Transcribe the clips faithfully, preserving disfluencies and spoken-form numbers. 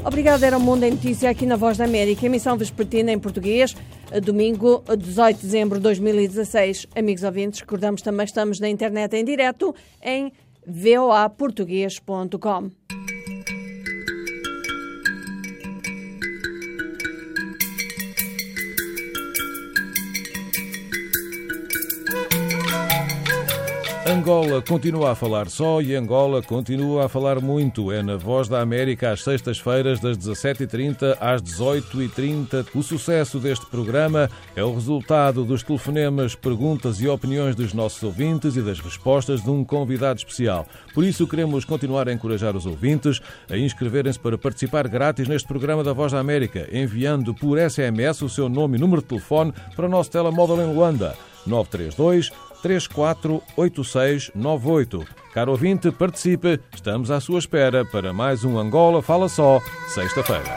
Obrigada, era o Mundo em Notícia aqui na Voz da América, emissão vespertina em português, domingo, dezoito de dezembro de dois mil e dezasseis. Amigos ouvintes, recordamos também que estamos na internet em direto em v o a português ponto com. Angola continua a falar só e Angola continua a falar muito. É na Voz da América às sextas-feiras das dezassete e trinta às dezoito e trinta. O sucesso deste programa é o resultado dos telefonemas, perguntas e opiniões dos nossos ouvintes e das respostas de um convidado especial. Por isso queremos continuar a encorajar os ouvintes a inscreverem-se para participar grátis neste programa da Voz da América, enviando por S M S o seu nome e número de telefone para o nosso telemóvel em Luanda, nove três dois, três quatro oito seis nove oito. Caro ouvinte, participe. Estamos à sua espera para mais um Angola Fala Só, sexta-feira.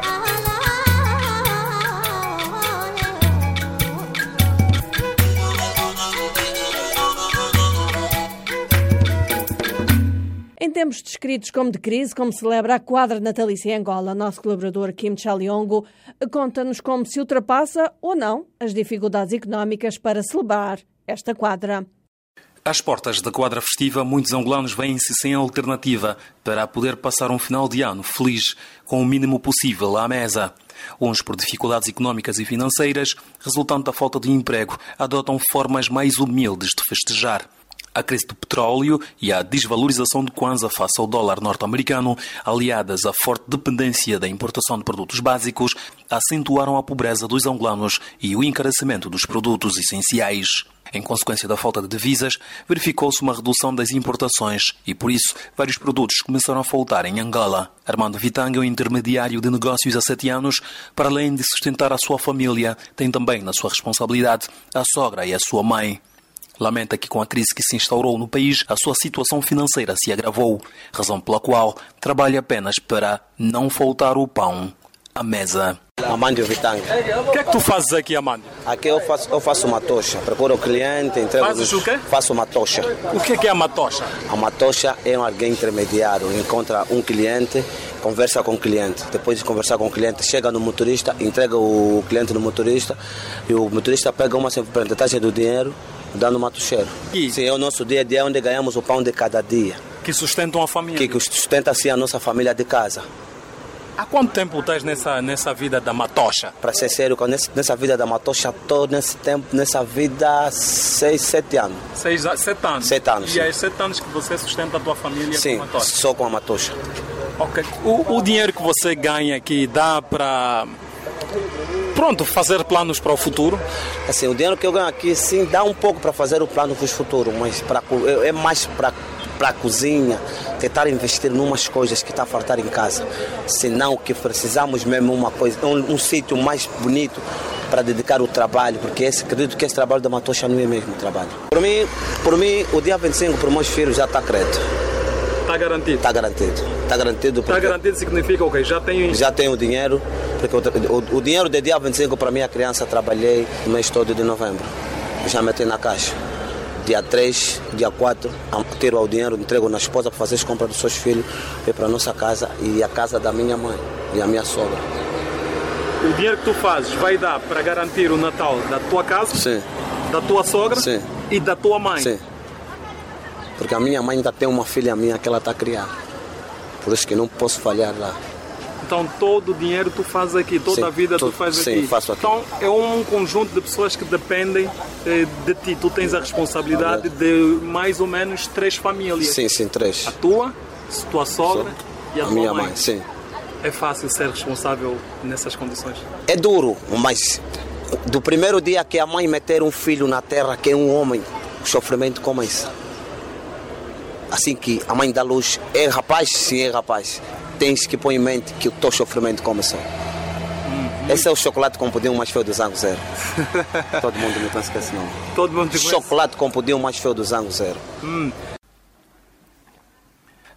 Em tempos descritos como de crise, como celebra a quadra natalícia em Angola, nosso colaborador Kim Chaliongo conta-nos como se ultrapassa ou não as dificuldades económicas para celebrar esta quadra. Às portas da quadra festiva, muitos angolanos vêm-se sem alternativa para poder passar um final de ano feliz, com o mínimo possível à mesa. Uns, por dificuldades económicas e financeiras, resultante da falta de emprego, adotam formas mais humildes de festejar. A crise do petróleo e a desvalorização do kwanza face ao dólar norte-americano, aliadas à forte dependência da importação de produtos básicos, acentuaram a pobreza dos angolanos e o encarecimento dos produtos essenciais. Em consequência da falta de divisas, verificou-se uma redução das importações e, por isso, vários produtos começaram a faltar em Angola. Armando Vitanga é um intermediário de negócios há sete anos. Para além de sustentar a sua família, tem também na sua responsabilidade a sogra e a sua mãe. Lamenta que, com a crise que se instaurou no país, a sua situação financeira se agravou, razão pela qual trabalha apenas para não faltar o pão à mesa. Amandio Vitanga. O que é que tu fazes aqui, Amandio? Aqui eu faço, eu faço uma tocha. Procuro o cliente, entrego... Fazes o quê? Faço uma tocha. O que é que é uma tocha? Uma tocha é um alguém intermediário. Encontra um cliente, conversa com o cliente. Depois de conversar com o cliente, chega no motorista, entrega o cliente no motorista e o motorista pega uma porcentagem do dinheiro, dando uma tocheiro. E? Sim, é o nosso dia a dia onde ganhamos o pão de cada dia. Que sustentam a família? Que sustenta assim a nossa família de casa. Há quanto tempo estás nessa, nessa vida da matocha? Para ser sério, nessa vida da matocha, estou nesse tempo, nessa vida, seis, sete anos. Seis, sete anos? Sete anos. E é sete anos que você sustenta a tua família sim, com a matocha? Sim, só com a matocha. Ok. O, o dinheiro que você ganha aqui dá para... Pronto, fazer planos para o futuro? Assim, o dinheiro que eu ganho aqui, sim, dá um pouco para fazer o plano para o futuro, mas pra, é mais para para a cozinha, tentar investir em umas coisas que está a faltar em casa. Senão que precisamos mesmo uma coisa, um, um sítio mais bonito para dedicar o trabalho, porque esse, acredito que esse trabalho da matocha não é mesmo trabalho. Por mim, por mim o dia vinte e cinco para os meus filhos já está crédito. Está garantido? Está garantido. Está garantido. Está garantido significa o okay, quê? Já tem... Já tenho o dinheiro, porque o, o, o dinheiro de dia vinte e cinco para minha criança trabalhei no mês todo de novembro. Já meti na caixa. Dia três, dia quatro, tiro o dinheiro, entrego na esposa para fazer as compras dos seus filhos, ir para a nossa casa e a casa da minha mãe e a minha sogra. O dinheiro que tu fazes vai dar para garantir o Natal da tua casa, sim, da tua sogra, sim, e da tua mãe? Sim. Porque a minha mãe ainda tem uma filha minha que ela está a criar. Por isso que não posso falhar lá. Então todo o dinheiro tu fazes aqui, toda sim, a vida tu, tu fazes sim, aqui. Faço aqui. Então é um conjunto de pessoas que dependem eh, de ti. Tu tens a responsabilidade de mais ou menos três famílias. Sim, sim, três. A tua, a tua sogra Sou, e a, a tua minha mãe. mãe. Sim. É fácil ser responsável nessas condições? É duro, mas do primeiro dia que a mãe meter um filho na terra, que é um homem, o sofrimento começa. Assim que a mãe dá luz, é rapaz? Sim, é rapaz. Tens que pôr em mente que o teu sofrimento começou. Hum, Esse é o chocolate com pudim mais feio do Zango Zero. Todo mundo me pensa que esse nome. Todo mundo te Chocolate com pudim mais feio do Zango Zero. Hum.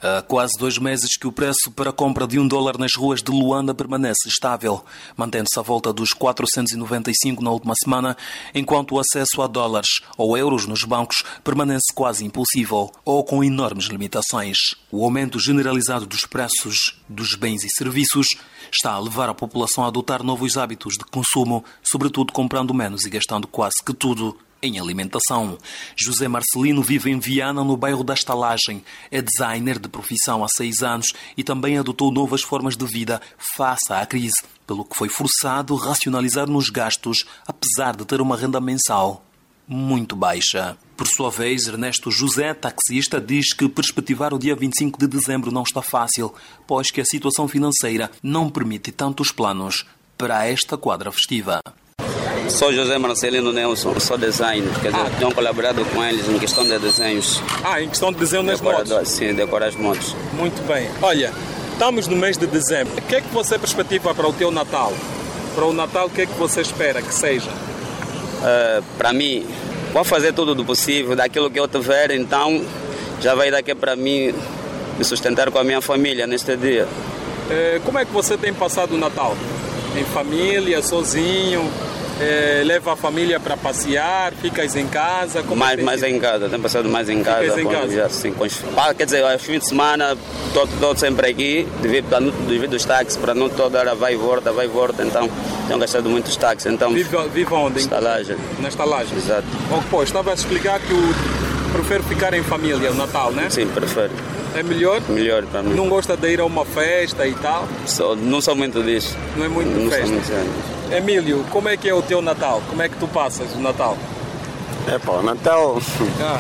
Há quase dois meses que o preço para a compra de um dólar nas ruas de Luanda permanece estável, mantendo-se à volta dos quatrocentos e noventa e cinco na última semana, enquanto o acesso a dólares ou euros nos bancos permanece quase impossível ou com enormes limitações. O aumento generalizado dos preços dos bens e serviços está a levar a população a adotar novos hábitos de consumo, sobretudo comprando menos e gastando quase que tudo em alimentação. José Marcelino vive em Viana, no bairro da Estalagem. É designer de profissão há seis anos e também adotou novas formas de vida face à crise, pelo que foi forçado a racionalizar nos gastos, apesar de ter uma renda mensal muito baixa. Por sua vez, Ernesto José, taxista, diz que perspectivar o dia vinte e cinco de dezembro não está fácil, pois que a situação financeira não permite tantos planos para esta quadra festiva. Sou José Marcelino Nelson, sou designer, quer dizer, ah. tenho colaborado com eles em questão de desenhos. Ah, em questão de desenho nas motos? Sim, decorar as motos. Muito bem. Olha, estamos no mês de dezembro. O que é que você perspectiva para o teu Natal? Para o Natal, o que é que você espera que seja? Uh, para mim, vou fazer tudo do possível, daquilo que eu tiver, então já vai daqui para mim me sustentar com a minha família neste dia. Uh, como é que você tem passado o Natal? Em família, sozinho? É, leva a família para passear, ficas em casa? Como mais, é mais em casa, tenho passado mais em casa. Ficas em casa? Já, assim, com os, quer dizer, aos fins de semana estou sempre aqui, devido, devido aos táxis, para não toda hora vai e volta, vai e volta, então tenho gastado muitos táxis. Então, vive, vive onde? Estalagem. Na estalagem? Exato. Oh, pô, estava a explicar que o prefere ficar em família, o Natal, né? Sim, prefiro. É melhor? Melhor para mim. Não gosta de ir a uma festa e tal? Sou, não sou muito disso. Não é muito de não festa? Sou muito. Emílio, como é que é o teu Natal? Como é que tu passas o Natal? É pá, o Natal... Ah.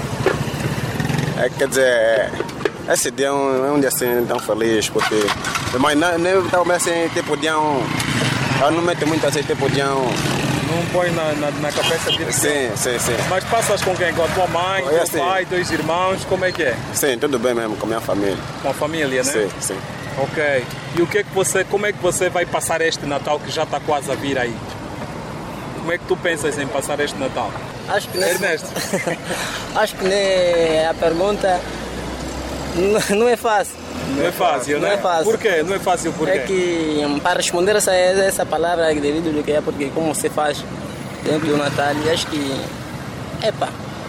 É, quer dizer, esse dia é um, é um dia assim tão feliz, porque... Mas não, não estava assim, tipo, dia um... Eu não meto muito assim, tipo, dia um... Não põe na, na, na cabeça de... Sim, sim, sim. Mas passas com quem? Com a tua mãe, é teu assim. pai, dois irmãos, como é que é? Sim, tudo bem mesmo, com a minha família. Com a família, né? Sim, sim. Ok. E o que é que você, como é que você vai passar este Natal que já está quase a vir aí? Como é que tu pensas em passar este Natal? Acho que nesse... Ernesto. Acho que né, a pergunta não é fácil. Não é fácil, não né? é fácil. Por quê? Não é fácil por quê? É que para responder essa, essa palavra devido do que é, porque como você faz dentro do Natal, acho que, epa,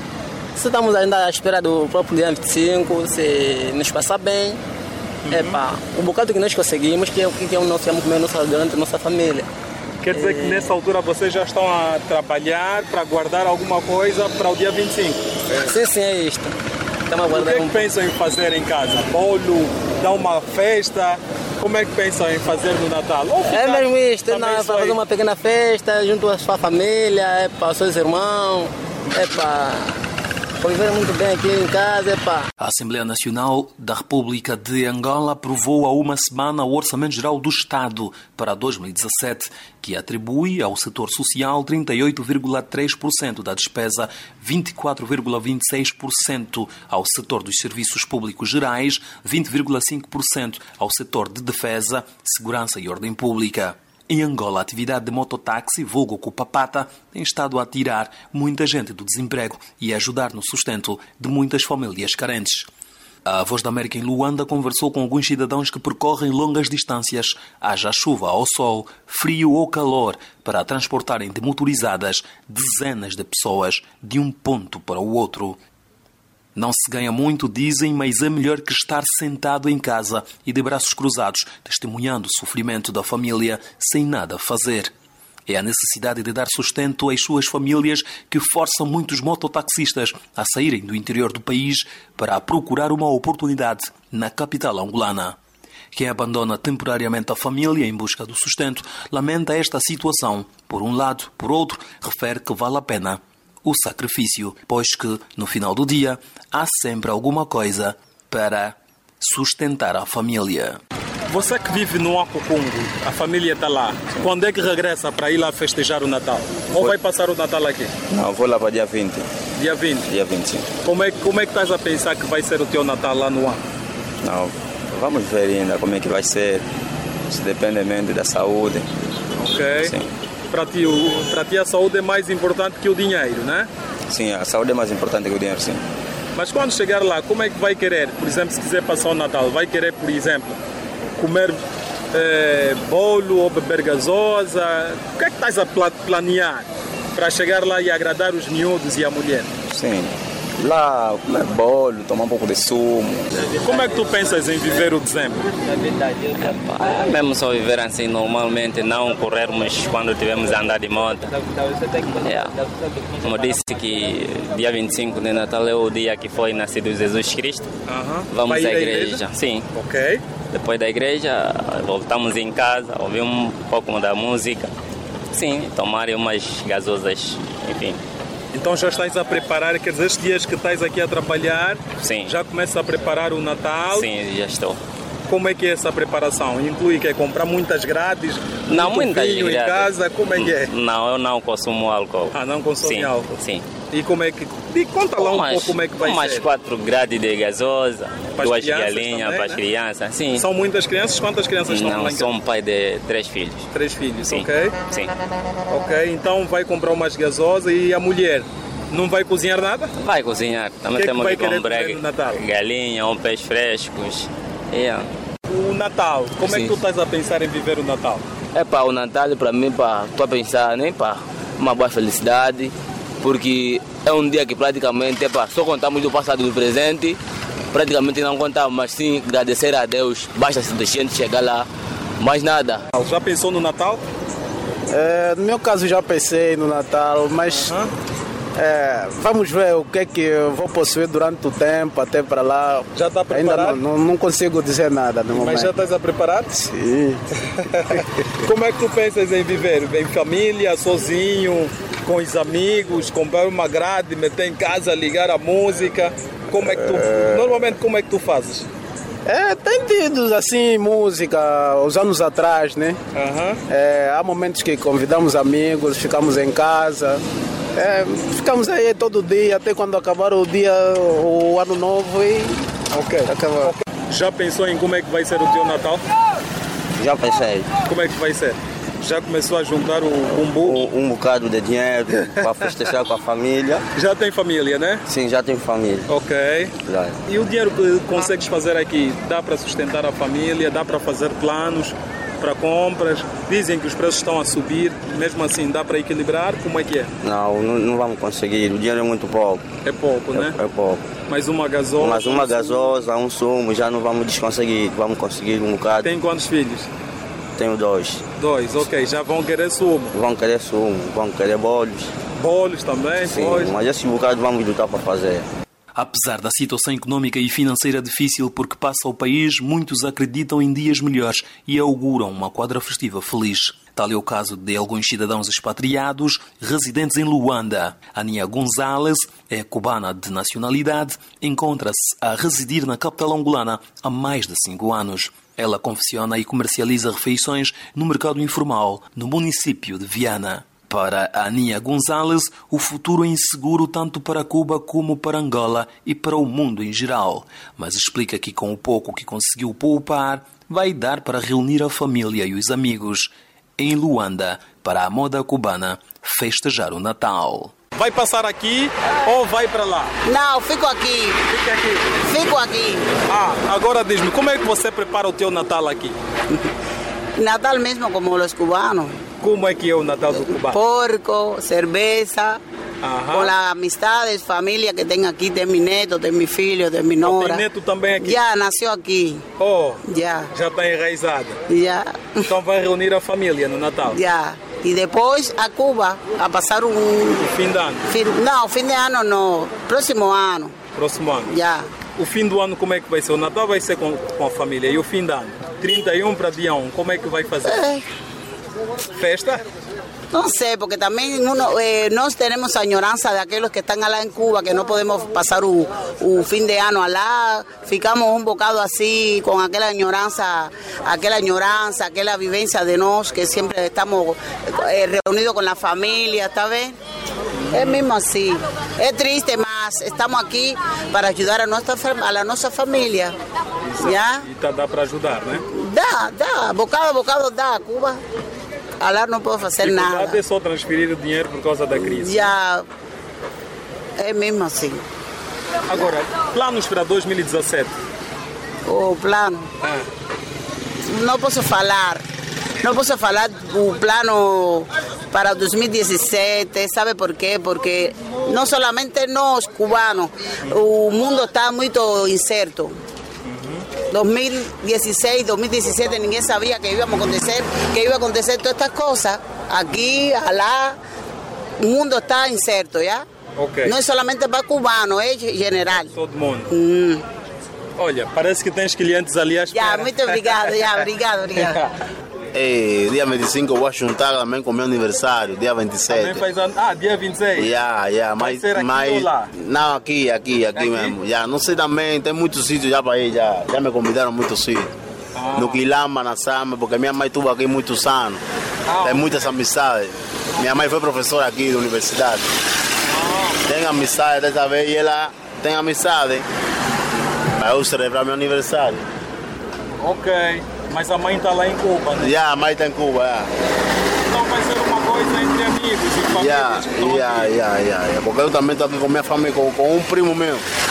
se estamos ainda à espera do próprio dia vinte e cinco, se nos passar bem, uhum. epa, o bocado que nós conseguimos, que é o que é o nosso comer durante a nossa família. Quer dizer é... que nessa altura vocês já estão a trabalhar para guardar alguma coisa para o dia vinte e cinco? É. Sim, sim, é isto. Estamos a guardar. O que é que um... pensam em fazer em casa? Bolo, dar uma festa? Como é que pensam em fazer no Natal? Ou é mesmo isto, não, para fazer uma pequena festa junto à sua família, é para os seus irmãos, é para viver muito bem aqui em casa, é para... A Assembleia Nacional da República de Angola aprovou há uma semana o Orçamento Geral do Estado para dois mil e dezassete, que atribui ao setor social trinta e oito vírgula três por cento da despesa, vinte e quatro vírgula vinte e seis por cento ao setor dos serviços públicos gerais, vinte vírgula cinco por cento ao setor de defesa, segurança e ordem pública. Em Angola, a atividade de mototáxi, vulgo Cupapata, tem estado a tirar muita gente do desemprego e a ajudar no sustento de muitas famílias carentes. A Voz da América em Luanda conversou com alguns cidadãos que percorrem longas distâncias, haja chuva ou sol, frio ou calor, para transportarem de motorizadas dezenas de pessoas de um ponto para o outro. Não se ganha muito, dizem, mas é melhor que estar sentado em casa e de braços cruzados, testemunhando o sofrimento da família sem nada fazer. É a necessidade de dar sustento às suas famílias que força muitos mototaxistas a saírem do interior do país para procurar uma oportunidade na capital angolana. Quem abandona temporariamente a família em busca do sustento lamenta esta situação. Por um lado, por outro, refere que vale a pena o sacrifício, pois que, no final do dia, há sempre alguma coisa para sustentar a família. Você que vive no Acocungo, a família está lá, quando é que regressa para ir lá festejar o Natal? Ou vai passar o Natal aqui? Não, vou lá para dia vinte. Dia vinte? Dia vinte, sim. Como é, como é que estás a pensar que vai ser o teu Natal lá no A? Não, vamos ver ainda como é que vai ser, isso depende mesmo da saúde. Ok. Sim. Para ti, para ti a saúde é mais importante que o dinheiro, né? Sim, a saúde é mais importante que o dinheiro, sim. Mas quando chegar lá, como é que vai querer? Por exemplo, se quiser passar o Natal, vai querer, por exemplo, comer eh, bolo ou beber gasosa? O que é que estás a planear para chegar lá e agradar os miúdos e a mulher? Sim. Lá, comer bolo, tomar um pouco de sumo. Como é que tu pensas em viver o dezembro? É mesmo só viver assim normalmente, não corrermos quando estivermos a andar de moto. Yeah. Como disse que dia vinte e cinco de Natal é o dia que foi nascido Jesus Cristo. Uh-huh. Vamos à igreja? igreja? Sim. Ok. Depois da igreja, voltamos em casa, ouvir um pouco da música. Sim, tomar umas gasosas, enfim. Então já estás a preparar, quer dizer, estes dias que estás aqui a trabalhar, sim, já começas a preparar o Natal? Sim, já estou. Como é que é essa preparação? Inclui que é comprar muitas grades? Não, muitas vinho grades. Em casa, como é que é? Não, eu não consumo álcool. Ah, não consome sim, álcool? Sim. E como é que... E conta lá um umas, pouco como é que vai umas ser. Umas quatro grades de gasosa, para duas galinhas para as né? crianças. Sim. São muitas crianças? Quantas crianças estão lá em casa? Não, sou um pai de três filhos. Três filhos, sim. ok. Sim. Ok, então vai comprar umas gasosas e a mulher... Não vai cozinhar nada? Vai cozinhar. Também que temos é que, que comprar galinha, um peixe frescos. Yeah. O Natal, como Sim. é que tu estás a pensar em viver o Natal? É para o Natal, para mim, estou a pensar nem para uma boa felicidade, porque é um dia que praticamente é para só contamos do passado e do presente, praticamente não contamos, mas sim agradecer a Deus, basta se deixar de chegar lá, mais nada. Já pensou no Natal? É, no meu caso já pensei no Natal, mas uh-huh. é, vamos ver o que é que eu vou possuir durante o tempo até para lá. Já está preparado? Ainda não, não, não consigo dizer nada no momento. Mas já estás a preparar? Sim. Como é que tu pensas em viver? Em família, sozinho, com os amigos, comprar uma grade, meter em casa, ligar a música? Como é que tu... É... Normalmente como é que tu fazes? É, tem tido assim música uns anos atrás, né? Uhum. É, há momentos que convidamos amigos, ficamos em casa, é, ficamos aí todo dia, até quando acabar o dia, o ano novo e ok. Acabar. Já pensou em como é que vai ser o teu Natal? Já pensei. Como é que vai ser? Já começou a juntar um, um, um, um bocado de dinheiro para festejar com a família. Já tem família, né? Sim, já tenho família. Ok. Já. E o dinheiro que consegues fazer aqui, dá para sustentar a família, dá para fazer planos para compras? Dizem que os preços estão a subir, mesmo assim dá para equilibrar? Como é que é? Não, não, não vamos conseguir, o dinheiro é muito pouco. É pouco, né? É, é pouco. Mais uma gasosa? Mais uma gasosa, um sumo, já não vamos desconseguir, vamos conseguir um bocado. Tem quantos filhos? Tenho dois. Dois, ok. Já vão querer sumo? Vão querer sumo, vão querer bolos. Bolos também? Sim, pois. Mas esse bocado vamos lutar para fazer. Apesar da situação económica e financeira difícil por que passa o país, muitos acreditam em dias melhores e auguram uma quadra festiva feliz. Tal é o caso de alguns cidadãos expatriados residentes em Luanda. Aninha Gonzalez é cubana de nacionalidade, encontra-se a residir na capital angolana há mais de cinco anos. Ela confecciona e comercializa refeições no mercado informal, no município de Viana. Para Aninha Gonzalez, o futuro é inseguro tanto para Cuba como para Angola e para o mundo em geral. Mas explica que com o pouco que conseguiu poupar, vai dar para reunir a família e os amigos em Luanda para a moda cubana festejar o Natal. Vai passar aqui ou vai para lá? Não, fico aqui. Fica aqui? Fico aqui. Ah, agora diz-me, como é que você prepara o teu Natal aqui? Natal mesmo como os cubanos. Como é que é o Natal do cubano? Porco, cerveza, Aham. com as amistades, família que tem aqui, tem meu neto, tem meu filho, tem minha nora. Tem neto também aqui? Já, nasceu aqui. Oh, já. Já está enraizada? Já. Então vai reunir a família no Natal? Já. E depois a Cuba, a passar um... O fim de ano? Fim... Não, fim de ano não. Próximo ano. Próximo ano? Já. O fim do ano como é que vai ser? O Natal vai ser com, com a família. E o fim de ano? trinta e um para dia um, como é que vai fazer? É. Festa? No sé, porque también uno, eh, nos tenemos añoranza de aquellos que están allá en Cuba, que no podemos pasar un, un fin de año allá, ficamos un bocado así, con aquella añoranza, aquella añoranza, aquella vivencia de nos, que siempre estamos eh, reunidos con la familia, ¿está bien? Es mismo así, es triste, más estamos aquí para ayudar a nuestra, a la nuestra familia, ¿ya? E tá, dá para ajudar, né? Dá, dá, bocado a bocado dá, Cuba. Lá não pode fazer nada. É só transferir o dinheiro por causa da crise. Já é mesmo assim. Agora, planos para dois mil e dezassete? O plano? Ah. Não posso falar. Não posso falar o plano para dois mil e dezessete, sabe por quê? Porque não somente nós, cubanos, o mundo está muito incerto. dois mil e dezesseis, dois mil e dezessete, ninguém sabia que íamos acontecer, que iba a acontecer todas estas coisas. Aqui, lá, o mundo está incerto, já? Okay. Não é somente para cubanos, é general. Todo mundo. Hum. Olha, parece que tens clientes ali à espera. Já, muito obrigada, já, obrigado, obrigado. Ei, dia vinte e cinco eu vou juntar também com o meu aniversário, dia vinte e sete. Também faz... Ah, dia vinte e seis? Yeah, yeah, Vai mas, ser aqui mas... ou lá? Não, aqui, aqui, aqui, aqui? mesmo. Yeah, não sei também, tem muitos sítios já para ir, já, já me convidaram muitos sítios. Ah. No Quilamba, na Sama, porque minha mãe estuvo aqui muitos anos. Ah. Tem muitas amizades. Minha mãe foi professora aqui da universidade. Ah. Tem amizade dessa vez e ela tem amizade. Mas eu celebrar meu aniversário. Ok, mas a mãe está lá em Cuba, né? Yeah, a mãe está em Cuba, yeah. Então vai ser uma coisa entre amigos e famílias. Yeah, que estão yeah, aqui. yeah, yeah, yeah. Porque eu também estou aqui com minha família, com, com um primo meu.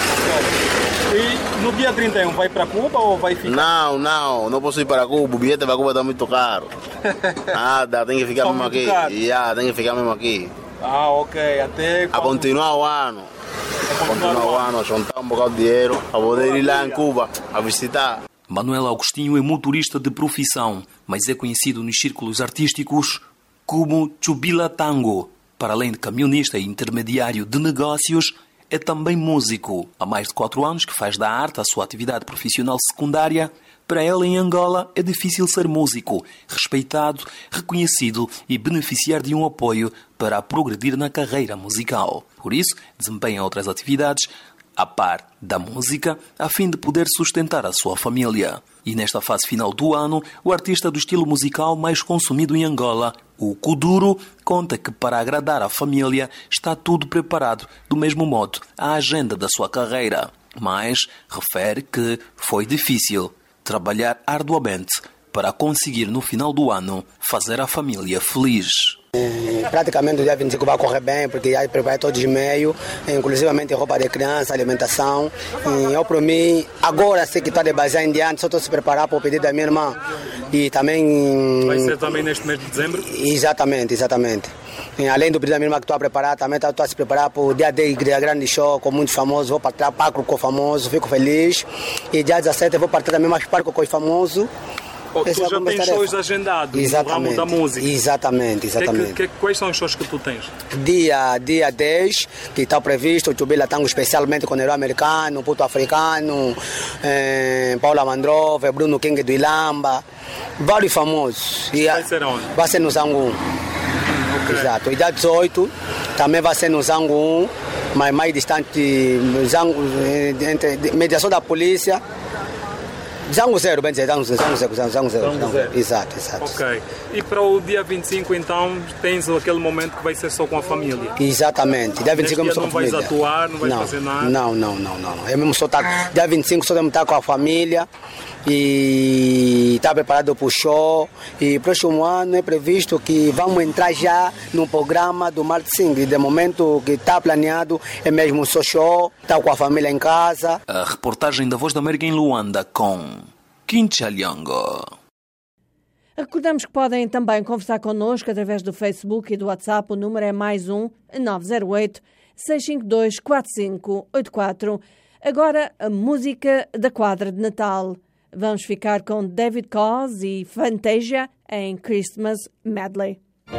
Okay. E no dia trinta e um vai para Cuba ou vai ficar? Não, não, não posso ir para Cuba. O bilhete para Cuba está muito caro. Nada, tem que ficar mesmo aqui. Yeah, tem que ficar mesmo aqui. Ah, ok. Até a continuar o ano. A continuar o ano, a juntar um bocado de dinheiro para poder ir lá em Cuba a visitar. Manuel Agostinho é motorista de profissão, mas é conhecido nos círculos artísticos como Chubila Tango. Para além de camionista e intermediário de negócios, é também músico. Há mais de quatro anos que faz da arte a sua atividade profissional secundária. Para ele, em Angola, é difícil ser músico, respeitado, reconhecido e beneficiar de um apoio para progredir na carreira musical. Por isso, desempenha outras atividades a par da música, a fim de poder sustentar a sua família. E nesta fase final do ano, o artista do estilo musical mais consumido em Angola, o Kuduro, conta que para agradar a família está tudo preparado, do mesmo modo, a agenda da sua carreira. Mas refere que foi difícil trabalhar arduamente para conseguir no final do ano fazer a família feliz. Praticamente o dia vinte e cinco vai correr bem, porque já preparei todos os meios, inclusivamente roupa de criança, alimentação. E eu, para mim, agora sei que está de basear em diante, só estou a se preparar para o pedido da minha irmã. E também... Vai ser também neste mês de dezembro? Exatamente, exatamente. E além do pedido da minha irmã que estou a preparar, também estou a se preparar para o dia de grande show com muitos famosos. Vou partir para o famoso, fico feliz. E dia dezessete vou partir também mais para o famoso. Oh, tu já tens shows agendados no ramo da música? Exatamente, exatamente. Que, que, quais são os shows que tu tens? Dia, dia dez, que está previsto, o Chubila Tango especialmente com o americano, Puto Africano, eh, Paula Mandrove, Bruno King do Ilamba, vários famosos. E vai ser onde? Vai ser no Zangu. Okay. Exato. E dia dezoito também vai ser no Zangu, mas mais distante, Zangu, entre mediação da polícia. Zango zero, bem dizer, Zango zero, Zango zero, Zango zero. Zango zero. Exato, exato. Ok. E para o dia vinte e cinco, então, tens aquele momento que vai ser só com a família? Exatamente. Dia vinte e cinco Neste é só dia com a família. Não vais atuar, não vais não, fazer nada? Não, não, não, não. É mesmo só estar, dia vinte e cinco só vamos estar com a família e está preparado para o show. E próximo ano é previsto que vamos entrar já no programa do Martin. De momento que está planeado é mesmo só show, está com a família em casa. A reportagem da Voz da América em Luanda com Quinchalyongo. Recordamos que podem também conversar connosco através do Facebook e do WhatsApp. O número é mais um nove zero oito, seis cinco dois, quatro cinco oito quatro. Agora a música da quadra de Natal. Vamos ficar com David Coz e Fantasia em Christmas Medley.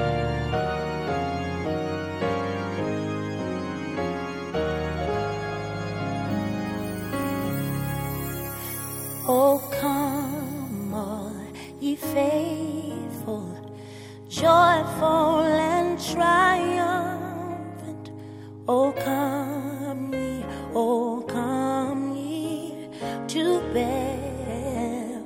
Oh, come all ye faithful, joyful and triumphant. Oh, come ye, oh, come ye to Bethlehem.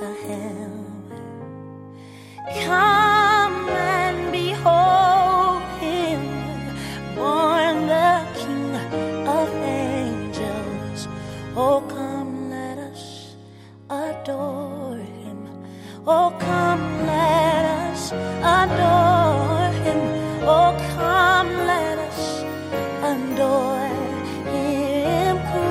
Come and behold him, born the King of angels. Oh, come, let us adore him. Oh, come, let us adore him. Oh, come, let us adore him.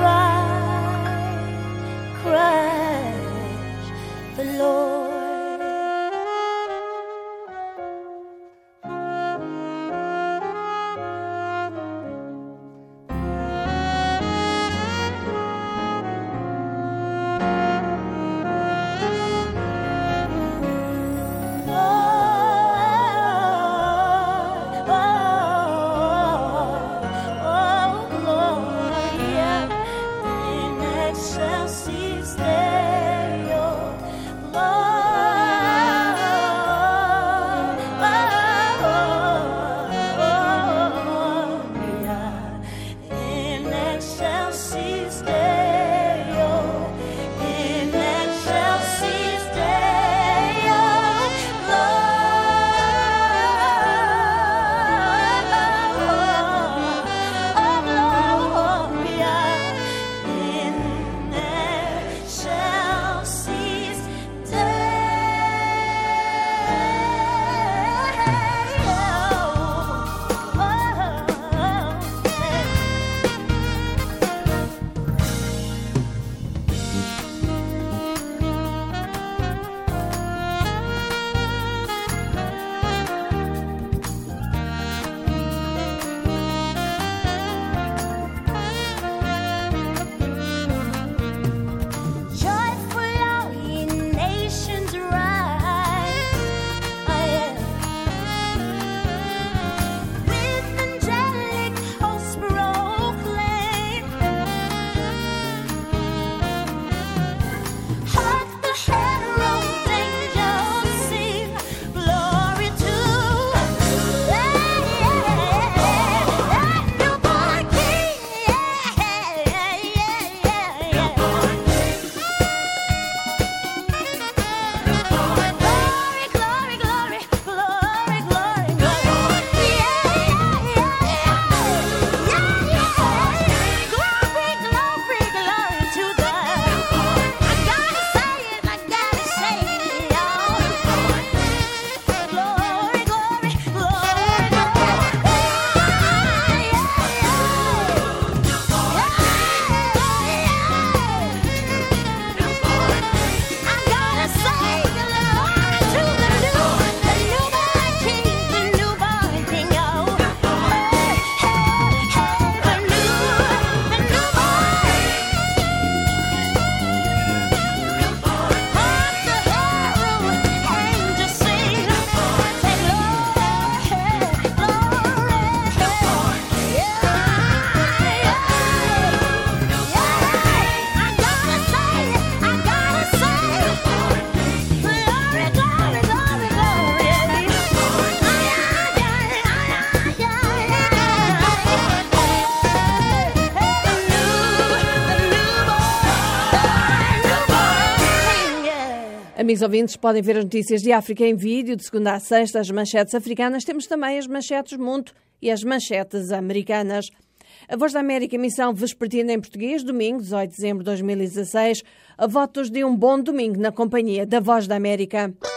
Amigos ouvintes, podem ver as notícias de África em vídeo, de segunda a sexta, as manchetes africanas. Temos também as manchetes mundo e as manchetes americanas. A Voz da América, emissão vespertina em português, domingo, dezoito de dezembro de dois mil e dezasseis. A votos de um bom domingo na companhia da Voz da América.